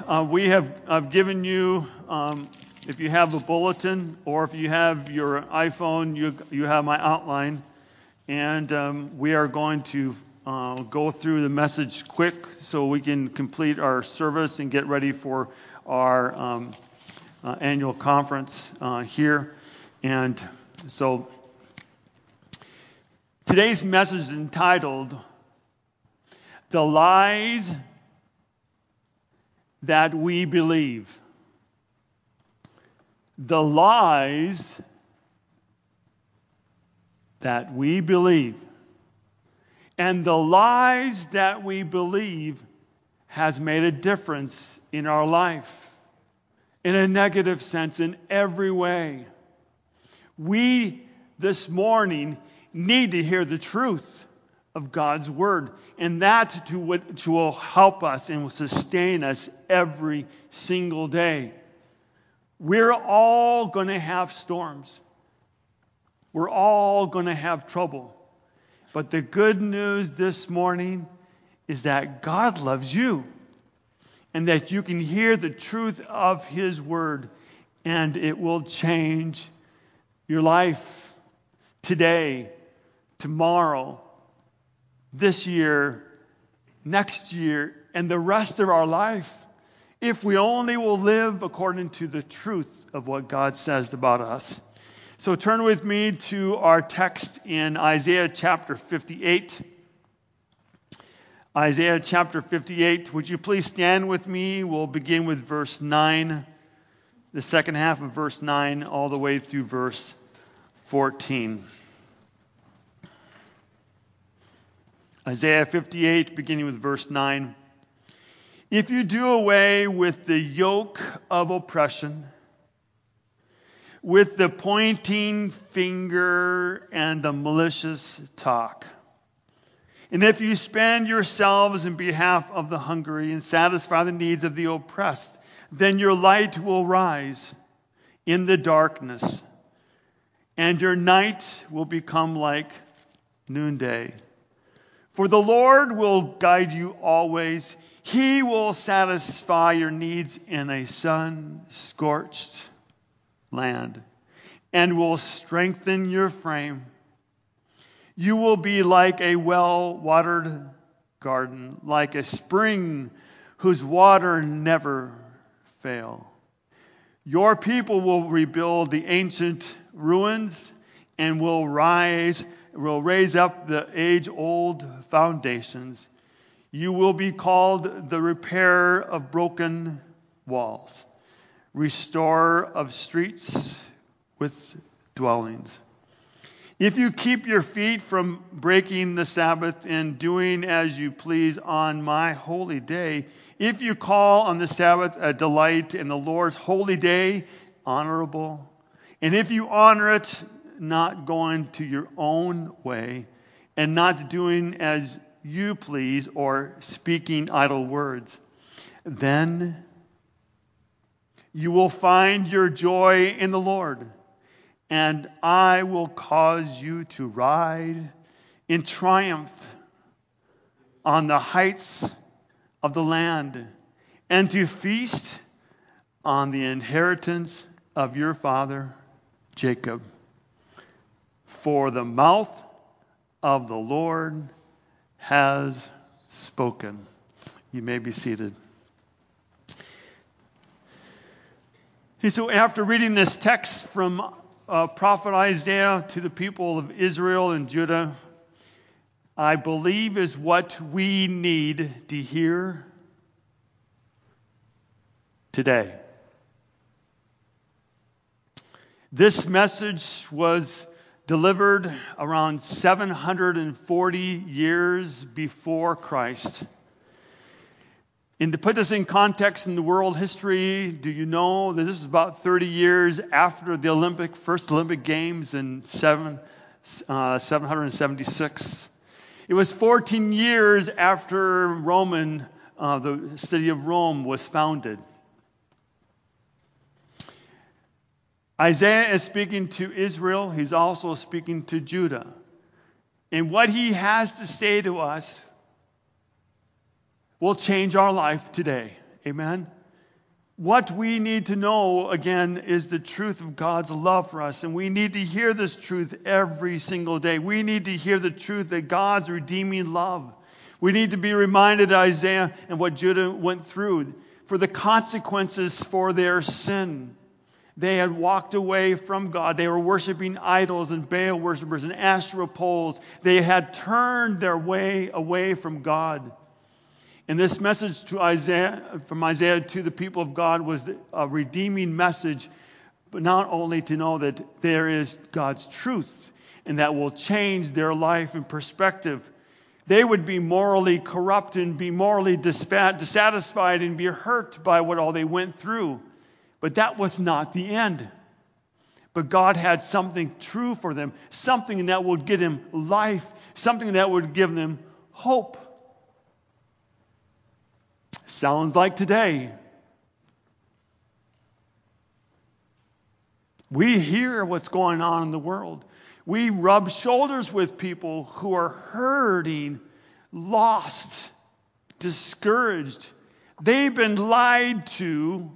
I've given you, if you have a bulletin or if you have your iPhone, you have my outline. And we are going to go through the message quick so we can complete our service and get ready for our annual conference here. And so today's message is entitled, "The Lies That We Believe." The lies that we believe. And the lies that we believe has made a difference in our life, in a negative sense, in every way. We, this morning, need to hear the truth of God's Word, and that will help us and will sustain us every single day. We're all going to have storms. We're all going to have trouble. But the good news this morning is that God loves you and that you can hear the truth of His Word and it will change your life today, tomorrow, this year, next year, and the rest of our life, if we only will live according to the truth of what God says about us. So turn with me to our text in Isaiah chapter 58. Isaiah chapter 58. Would you please stand with me? We'll begin with verse 9, the second half of verse 9, all the way through verse 14. Isaiah 58, beginning with verse 9. "If you do away with the yoke of oppression, with the pointing finger and the malicious talk, and if you spend yourselves in behalf of the hungry and satisfy the needs of the oppressed, then your light will rise in the darkness, and your night will become like noonday. For the Lord will guide you always. He will satisfy your needs in a sun-scorched land and will strengthen your frame. You will be like a well-watered garden, like a spring whose water never fails. Your people will rebuild the ancient ruins and will raise up the age-old foundations. You will be called the repairer of broken walls, restorer of streets with dwellings. If you keep your feet from breaking the Sabbath and doing as you please on my holy day, if you call on the Sabbath a delight and the Lord's holy day honorable, and if you honor it, not going to your own way and not doing as you please or speaking idle words, then you will find your joy in the Lord, and I will cause you to ride in triumph on the heights of the land and to feast on the inheritance of your father Jacob. For the mouth of the Lord has spoken." You may be seated. And so after reading this text from prophet Isaiah to the people of Israel and Judah, I believe is what we need to hear today. This message was delivered around 740 years before Christ. And to put this in context in the world history, do you know that this is about 30 years after the first Olympic Games in 776? It was 14 years after the city of Rome was founded. Isaiah is speaking to Israel. He's also speaking to Judah. And what he has to say to us will change our life today. Amen? What we need to know, again, is the truth of God's love for us. And we need to hear this truth every single day. We need to hear the truth that God's redeeming love. We need to be reminded of Isaiah and what Judah went through for the consequences for their sin. They had walked away from God. They were worshiping idols and Baal worshipers and Asherah poles. They had turned their way away from God. And this message to Isaiah, from Isaiah to the people of God, was a redeeming message, but not only to know that there is God's truth and that will change their life and perspective. They would be morally corrupt and be morally dissatisfied and be hurt by what all they went through. But that was not the end. But God had something true for them, something that would give them life, something that would give them hope. Sounds like today. We hear what's going on in the world. We rub shoulders with people who are hurting, lost, discouraged. They've been lied to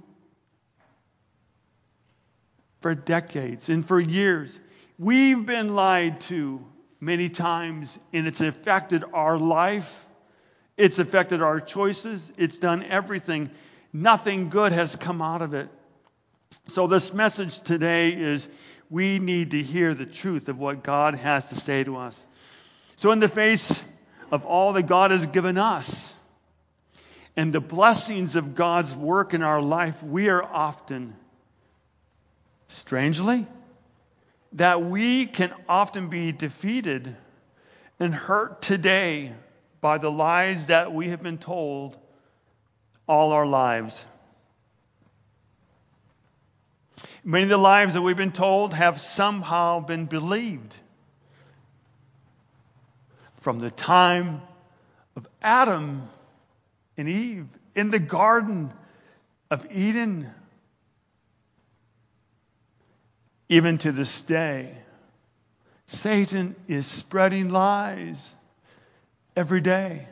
for decades and for years. We've been lied to many times, and it's affected our life. It's affected our choices. It's done everything. Nothing good has come out of it. So this message today is we need to hear the truth of what God has to say to us. So in the face of all that God has given us and the blessings of God's work in our life, we are often, strangely, that we can often be defeated and hurt today by the lies that we have been told all our lives. Many of the lies that we've been told have somehow been believed. From the time of Adam and Eve in the Garden of Eden, even to this day, Satan is spreading lies every day.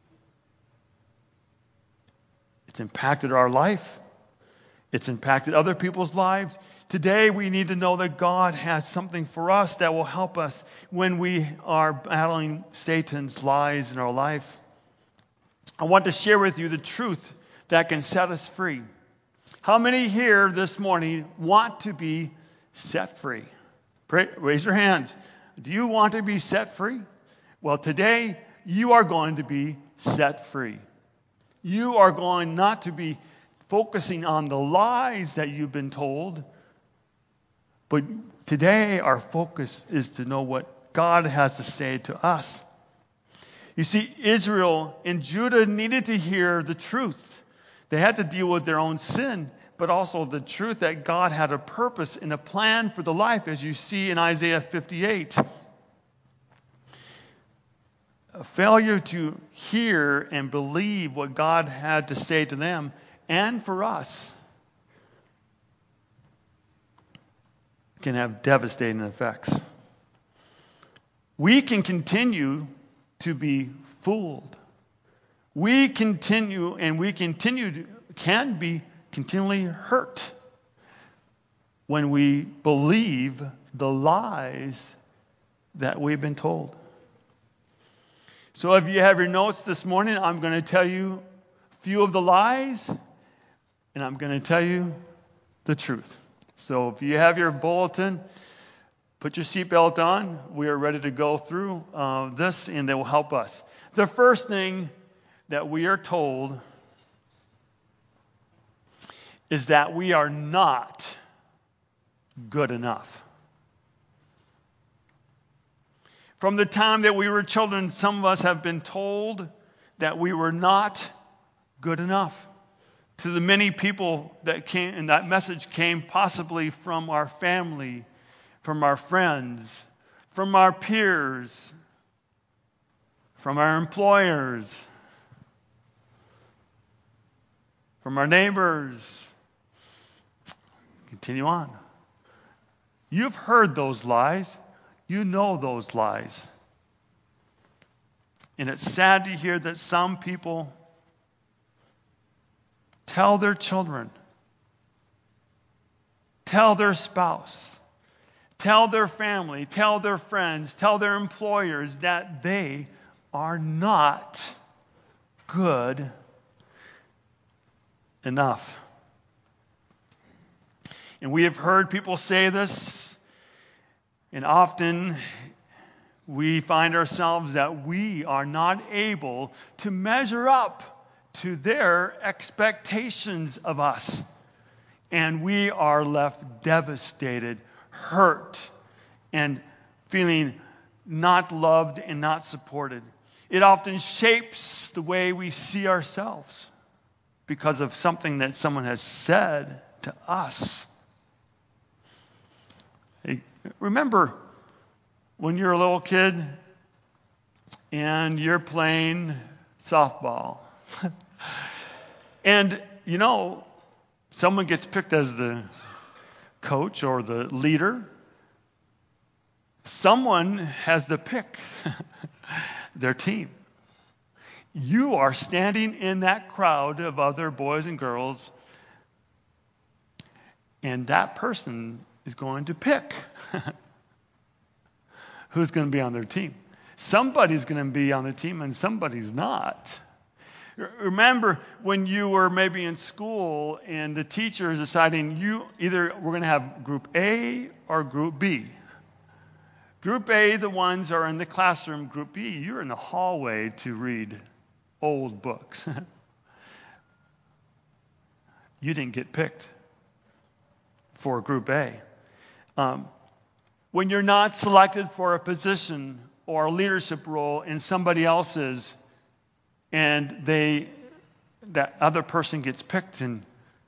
It's impacted our life. It's impacted other people's lives. Today we need to know that God has something for us that will help us when we are battling Satan's lies in our life. I want to share with you the truth that can set us free. How many here this morning want to be set free? Raise your hands. Do you want to be set free? Well, today you are going to be set free. You are going not to be focusing on the lies that you've been told, but today our focus is to know what God has to say to us. You see, Israel and Judah needed to hear the truth. They had to deal with their own sin, but also the truth that God had a purpose and a plan for the life, as you see in Isaiah 58. A failure to hear and believe what God had to say to them and for us can have devastating effects. We can continue to be fooled. We can be continually hurt when we believe the lies that we've been told. So if you have your notes this morning, I'm going to tell you a few of the lies, and I'm going to tell you the truth. So if you have your bulletin, put your seatbelt on. We are ready to go through this, and they will help us. The first thing that we are told is that we are not good enough. From the time that we were children, some of us have been told that we were not good enough. To the many people that came, and that message came possibly from our family, from our friends, from our peers, from our employers, from our neighbors. Continue on. You've heard those lies. You know those lies. And it's sad to hear that some people tell their children tell their spouse, tell their family, tell their friends, tell their employers that they are not good enough. And we have heard people say this, and often we find ourselves that we are not able to measure up to their expectations of us. And we are left devastated, hurt, and feeling not loved and not supported. It often shapes the way we see ourselves because of something that someone has said to us. Hey, remember when you're a little kid and you're playing softball and someone gets picked as the coach or the leader, someone has to pick their team. You are standing in that crowd of other boys and girls, and that person is going to pick who's going to be on their team. Somebody's going to be on the team and somebody's not. Remember when you were maybe in school and the teacher is deciding we're going to have group A or group B. Group A, the ones are in the classroom. Group B, you're in the hallway to read old books. You didn't get picked for group A. When you're not selected for a position or a leadership role in somebody else's, and that other person gets picked and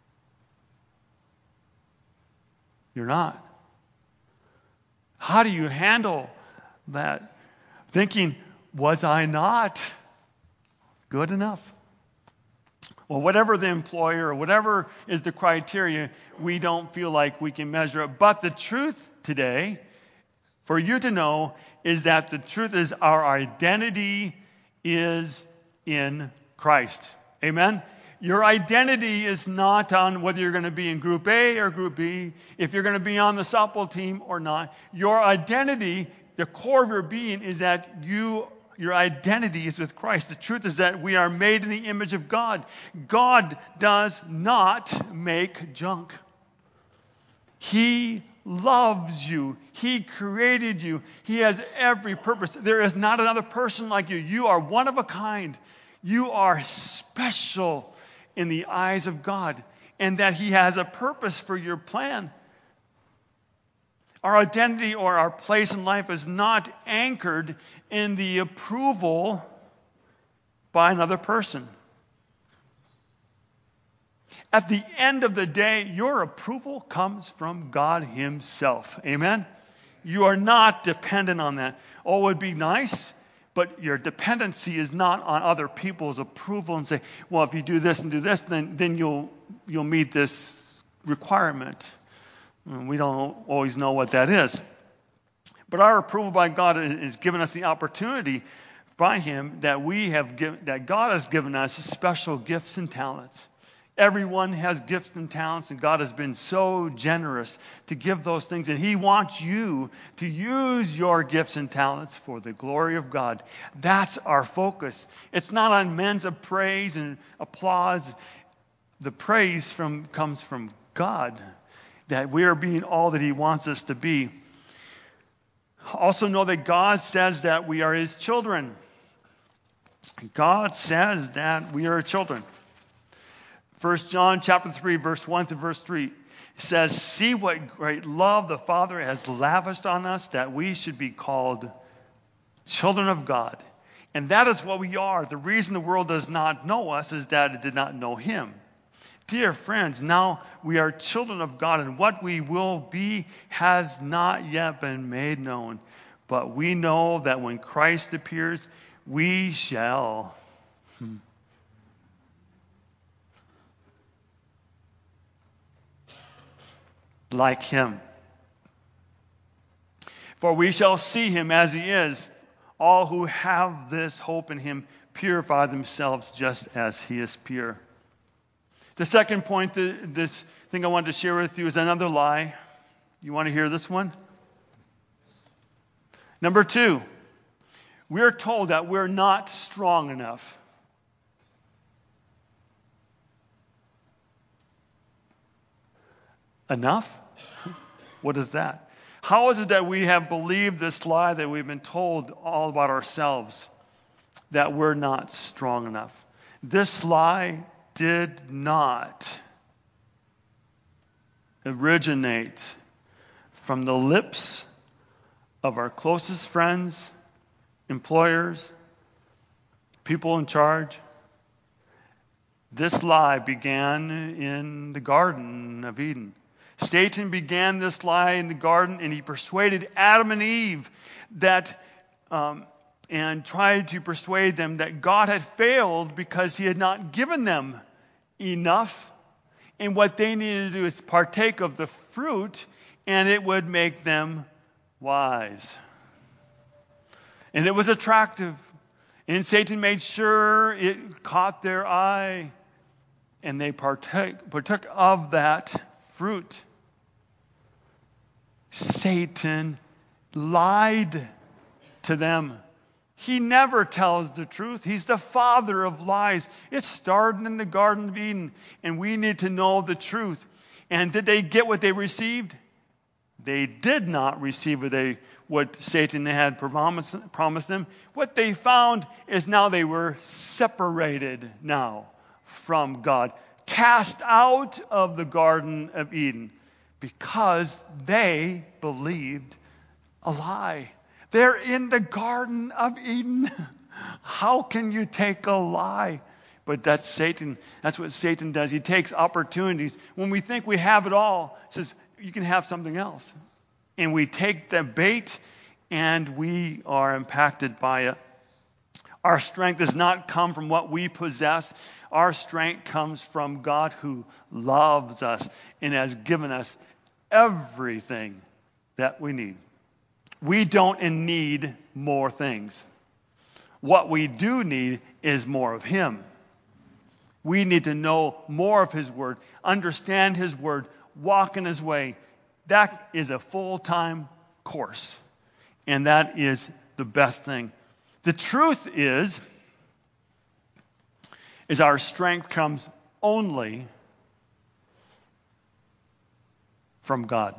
you're not. How do you handle that? Thinking, was I not good enough? Well, whatever the employer or whatever is the criteria, we don't feel like we can measure it. But the truth today, for you to know, is that the truth is our identity is in Christ. Amen? Your identity is not on whether you're going to be in group A or group B, if you're going to be on the softball team or not. Your identity, the core of your being, is that your identity is with Christ. The truth is that we are made in the image of God. God does not make junk. He loves you. He created you. He has every purpose. There is not another person like you. You are one of a kind. You are special in the eyes of God, and that He has a purpose for your plan. Our identity or our place in life is not anchored in the approval by another person. At the end of the day, your approval comes from God Himself. Amen? You are not dependent on that. Oh, it would be nice, but your dependency is not on other people's approval and say, well, if you do this and do this, then you'll meet this requirement. We don't always know what that is. But our approval by God is giving us the opportunity by Him that God has given us special gifts and talents. Everyone has gifts and talents, and God has been so generous to give those things. And He wants you to use your gifts and talents for the glory of God. That's our focus. It's not on men's praise and applause. The praise comes from God, that we are being all that He wants us to be. Also know that God says that we are His children. God says that we are children. 1 John chapter 3, verse 1 to verse 3 says, see what great love the Father has lavished on us, that we should be called children of God. And that is what we are. The reason the world does not know us is that it did not know Him. Dear friends, now we are children of God, and what we will be has not yet been made known. But we know that when Christ appears, we shall like Him. For we shall see Him as He is. All who have this hope in Him purify themselves just as He is pure. The second point, this thing I wanted to share with you, is another lie. You want to hear this one? Number 2, we're told that we're not strong enough. Enough? What is that? How is it that we have believed this lie that we've been told all about ourselves, that we're not strong enough? This lie did not originate from the lips of our closest friends, employers, people in charge. This lie began in the Garden of Eden. Satan began this lie in the garden, and he persuaded Adam and Eve and tried to persuade them that God had failed because he had not given them enough, and what they needed to do is partake of the fruit, and it would make them wise. And it was attractive, and Satan made sure it caught their eye, and they partook of that fruit. Satan lied to them. He never tells the truth. He's the father of lies. It started in the Garden of Eden, and we need to know the truth. And did they get what they received? They did not receive what Satan had promised them. What they found is now they were separated now from God, cast out of the Garden of Eden, because they believed a lie. They're in the Garden of Eden. How can you take a lie? But that's Satan. That's what Satan does. He takes opportunities. When we think we have it all, he says, you can have something else. And we take the bait, and we are impacted by it. Our strength does not come from what we possess. Our strength comes from God, who loves us and has given us everything that we need. We don't need more things. What we do need is more of Him. We need to know more of His Word, understand His Word, walk in His way. That is a full-time course, and that is the best thing. The truth is our strength comes only from God.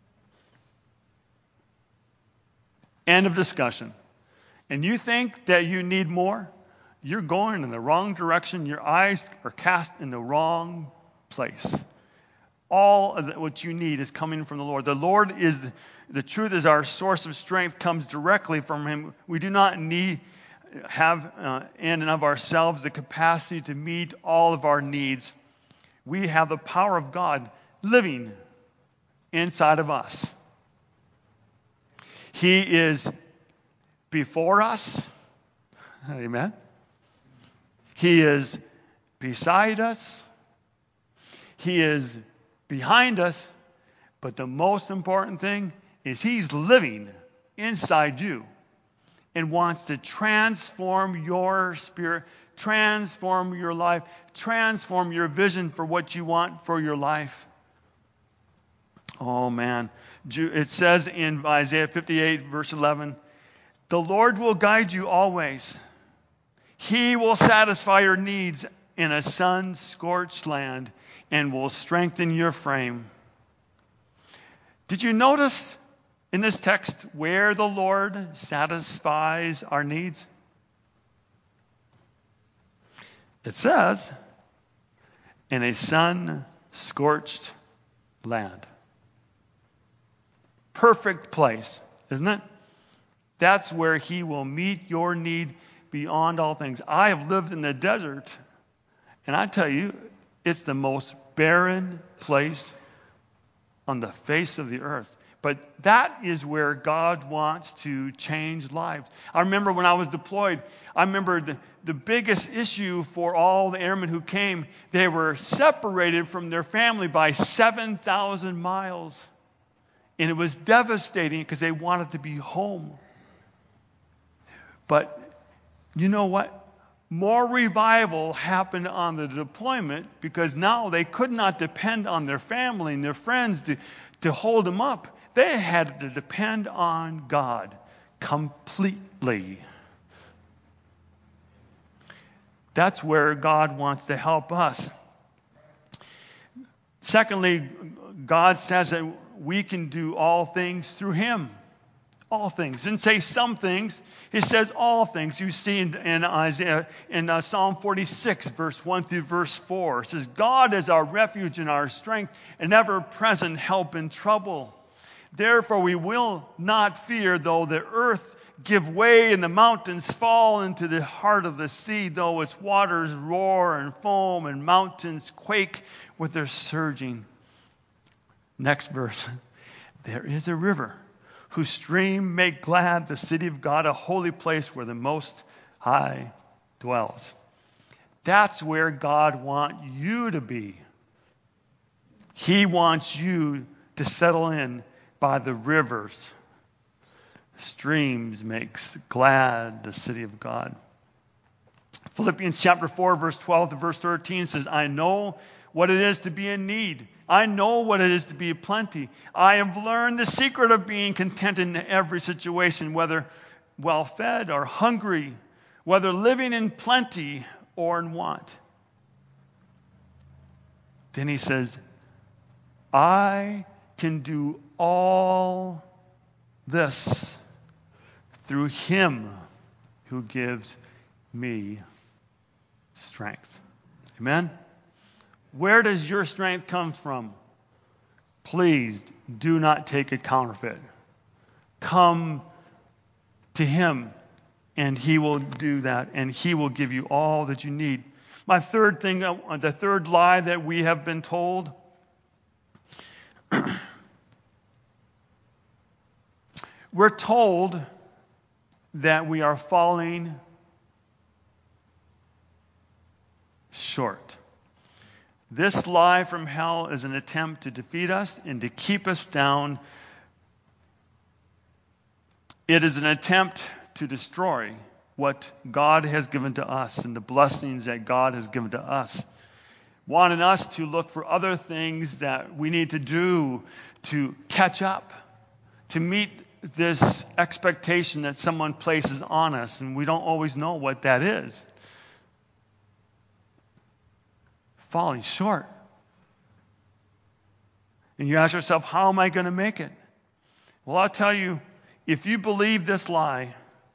End of discussion. And you think that you need more? You're going in the wrong direction. Your eyes are cast in the wrong place. All of what you need is coming from the Lord. The Lord is the truth, is our source of strength, comes directly from Him. We do not have in and of ourselves the capacity to meet all of our needs. We have the power of God living inside of us. He is before us. Amen. He is beside us. He is behind us. But the most important thing is He's living inside you and wants to transform your spirit, transform your life, transform your vision for what you want for your life. Oh, man. It says in Isaiah 58, verse 11, the Lord will guide you always. He will satisfy your needs in a sun-scorched land and will strengthen your frame. Did you notice in this text where the Lord satisfies our needs? It says, in a sun-scorched land. Perfect place, isn't it? That's where He will meet your need beyond all things. I have lived in the desert, and I tell you, it's the most barren place on the face of the earth. But that is where God wants to change lives. I remember when I was deployed, I remember the biggest issue for all the airmen who came, they were separated from their family by 7,000 miles. And it was devastating because they wanted to be home. But you know what? more revival happened on the deployment because now they could not depend on their family and their friends to hold them up. They had to depend on God completely. That's where God wants to help us. Secondly, God says that we can do all things through Him. All things. Didn't say some things. He says all things. You see in Isaiah, in Psalm 46, verse 1 through verse 4. It says, God is our refuge and our strength, an ever-present help in trouble. Therefore we will not fear, though the earth give way and the mountains fall into the heart of the sea, though its waters roar and foam and mountains quake with their surging. Next verse. There is a river whose stream make glad the city of God, a holy place where the Most High dwells. That's where God wants you to be. He wants you to settle in by the rivers. Streams makes glad the city of God. Philippians chapter 4, verse 12 to verse 13 says, I know what it is to be in need. I know what it is to be plenty. I have learned the secret of being content in every situation, whether well-fed or hungry, whether living in plenty or in want. Then he says, I can do all this through Him who gives me strength. Amen? Where does your strength come from? Please do not take a counterfeit. Come to Him, and He will do that, and He will give you all that you need. My third thing, the third lie that we have been told, we're told that we are falling short. This lie from hell is an attempt to defeat us and to keep us down. It is an attempt to destroy what God has given to us and the blessings that God has given to us. Wanting us to look for other things that we need to do to catch up, to meet this expectation that someone places on us, and we don't always know what that is. Falling short. And you ask yourself, how am I going to make it? Well, I'll tell you, if you believe this lie,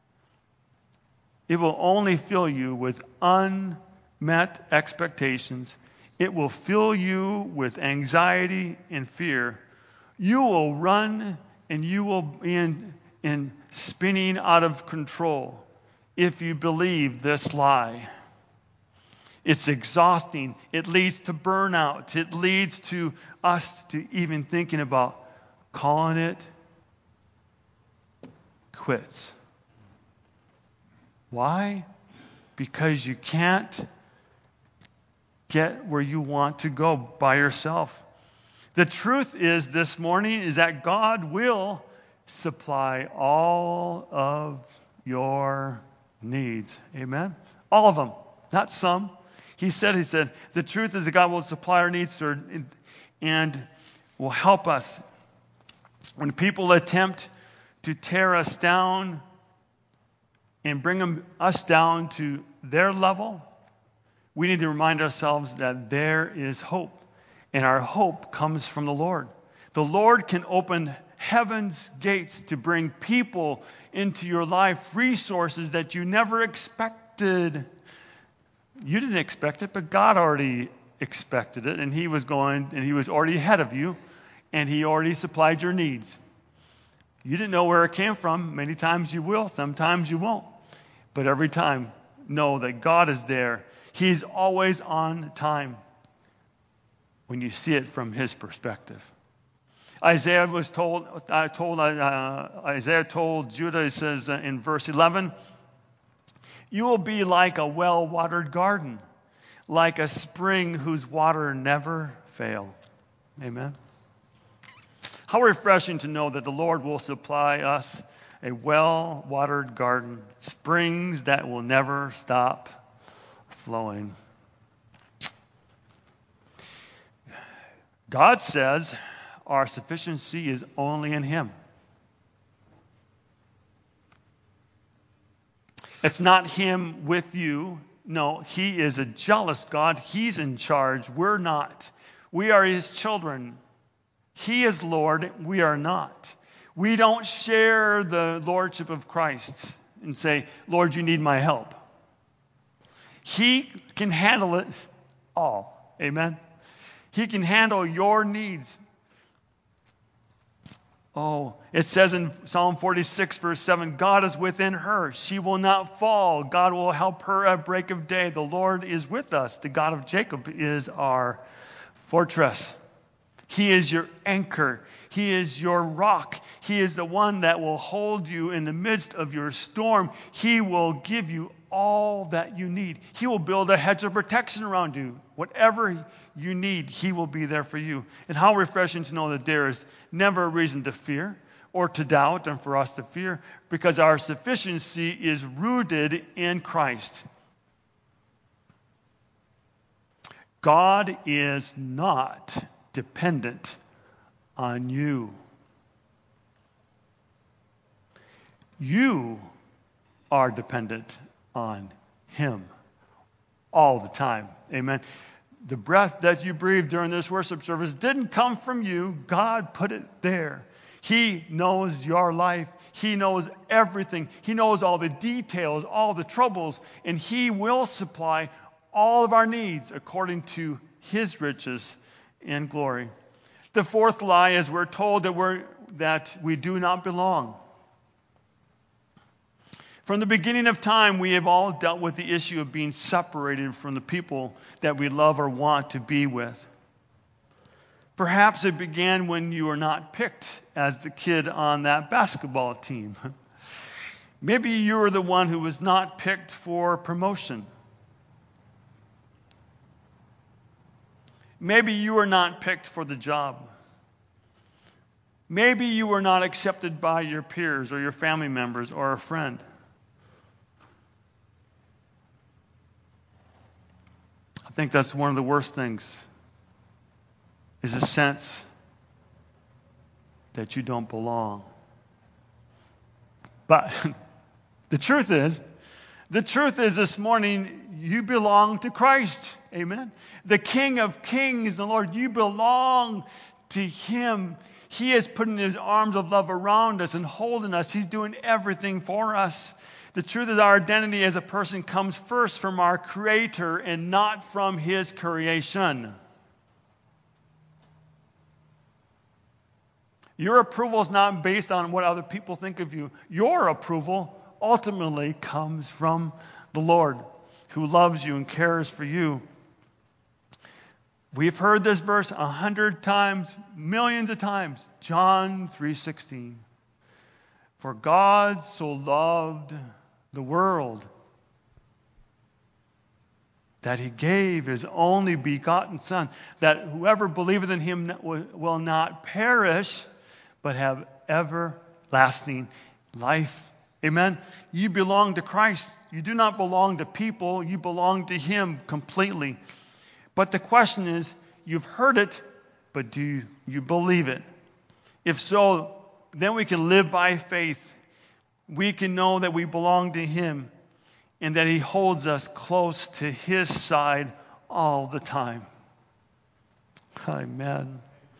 it will only fill you with unmet expectations. It will fill you with anxiety and fear. You will run and you will be in spinning out of control if you believe this lie. It's exhausting. It leads to burnout. It leads to us to even thinking about calling it quits. Why? Because you can't get where you want to go by yourself. The truth is this morning is that God will supply all of your needs. Amen? All of them, not some. He said, the truth is that God will supply our needs and will help us. When people attempt to tear us down and bring us down to their level, we need to remind ourselves that there is hope. And our hope comes from the Lord. The Lord can open heaven's gates to bring people into your life, resources that you never expected. You didn't expect it, but God already expected it, and He was already ahead of you, and He already supplied your needs. You didn't know where it came from. Many times you will, sometimes you won't. But every time, know that God is there. He's always on time when you see it from His perspective. Isaiah told Judah, it says in verse 11, you will be like a well-watered garden, like a spring whose water never fail. Amen. How refreshing to know that the Lord will supply us a well-watered garden, springs that will never stop flowing. God says our sufficiency is only in Him. It's not Him with you. No, He is a jealous God. He's in charge. We're not. We are His children. He is Lord. We are not. We don't share the lordship of Christ and say, Lord, you need my help. He can handle it all. Amen? He can handle your needs. Oh, it says in Psalm 46, verse 7, God is within her. She will not fall. God will help her at break of day. The Lord is with us. The God of Jacob is our fortress. He is your anchor. He is your rock. He is the one that will hold you in the midst of your storm. He will give you all that you need. He will build a hedge of protection around you. Whatever you need, He will be there for you. And how refreshing to know that there is never a reason to fear or to doubt and for us to fear, because our sufficiency is rooted in Christ. God is not dependent on you. You are dependent on Him all the time. Amen. The breath that you breathe during this worship service didn't come from you. God put it there. He knows your life. He knows everything. He knows all the details, all the troubles, and He will supply all of our needs according to His riches and glory. The fourth lie is we're told that we do not belong. From the beginning of time, we have all dealt with the issue of being separated from the people that we love or want to be with. Perhaps it began when you were not picked as the kid on that basketball team. Maybe you were the one who was not picked for promotion. Maybe you were not picked for the job. Maybe you were not accepted by your peers or your family members or a friend. I think that's one of the worst things, is a sense that you don't belong. But the truth is this morning, you belong to Christ. Amen. The King of Kings, the Lord, you belong to Him. He is putting His arms of love around us and holding us. He's doing everything for us. The truth is our identity as a person comes first from our Creator and not from His creation. Your approval is not based on what other people think of you. Your approval ultimately comes from the Lord, who loves you and cares for you. We've heard this verse 100 times, millions of times. John 3:16. For God so loved the world that He gave His only begotten Son, that whoever believeth in Him will not perish, but have everlasting life. Amen. You belong to Christ. You do not belong to people. You belong to Him completely. But the question is, you've heard it, but do you believe it? If so, then we can live by faith. We can know that we belong to Him and that He holds us close to His side all the time. Amen.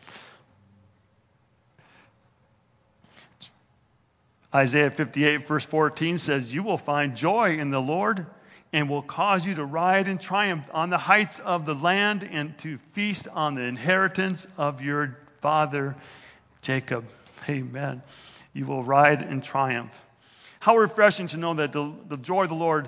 Isaiah 58 verse 14 says, you will find joy in the Lord and will cause you to ride in triumph on the heights of the land and to feast on the inheritance of your father Jacob. Amen. You will ride in triumph. How refreshing to know that the joy of the Lord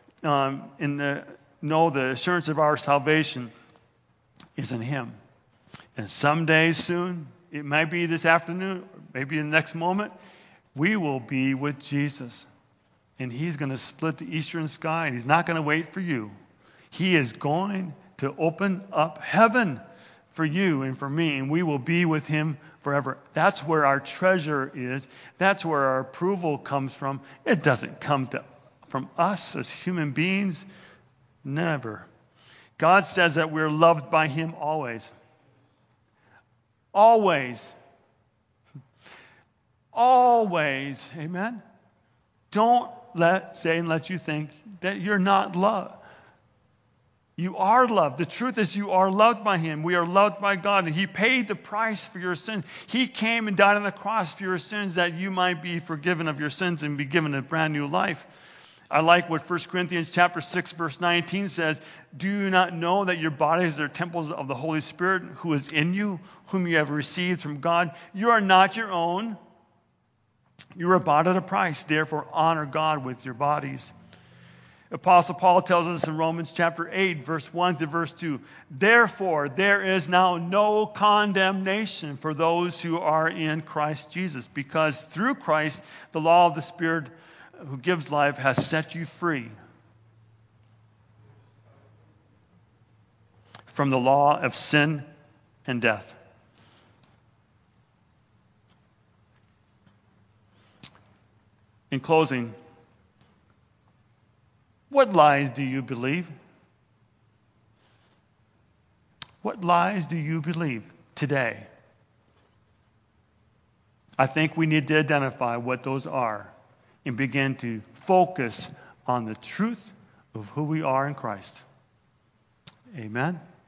know the assurance of our salvation is in Him. And someday soon, it might be this afternoon, maybe in the next moment, we will be with Jesus. And He's going to split the eastern sky, and He's not going to wait for you. He is going to open up heaven for you and for me, and we will be with Him forever. That's where our treasure is. That's where our approval comes from. It doesn't come from us as human beings. Never. God says that we're loved by him always. Always. Always. Amen? Don't let Satan let you think that you're not loved. You are loved. The truth is you are loved by him. We are loved by God. And he paid the price for your sins. He came and died on the cross for your sins that you might be forgiven of your sins and be given a brand new life. I like what 1 Corinthians chapter 6, verse 19 says. Do you not know that your bodies are temples of the Holy Spirit who is in you, whom you have received from God? You are not your own. You are bought at a price. Therefore, honor God with your bodies. Apostle Paul tells us in Romans chapter 8, verse 1 to verse 2, therefore, there is now no condemnation for those who are in Christ Jesus, because through Christ, the law of the Spirit who gives life has set you free from the law of sin and death. In closing, what lies do you believe? What lies do you believe today? I think we need to identify what those are and begin to focus on the truth of who we are in Christ. Amen.